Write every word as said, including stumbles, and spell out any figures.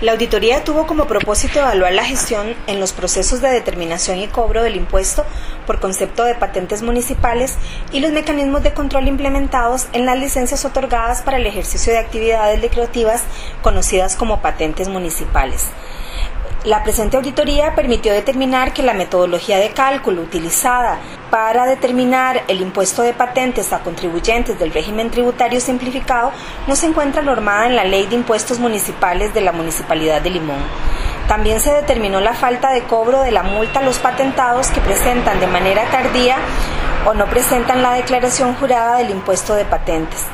La auditoría tuvo como propósito evaluar la gestión en los procesos de determinación y cobro del impuesto por concepto de patentes municipales y los mecanismos de control implementados en las licencias otorgadas para el ejercicio de actividades lucrativas conocidas como patentes municipales. La presente auditoría permitió determinar que la metodología de cálculo utilizada para determinar el impuesto de patentes a contribuyentes del régimen tributario simplificado no se encuentra normada en la Ley de Impuestos Municipales de la Municipalidad de Limón. También se determinó la falta de cobro de la multa a los patentados que presentan de manera tardía o no presentan la declaración jurada del impuesto de patentes.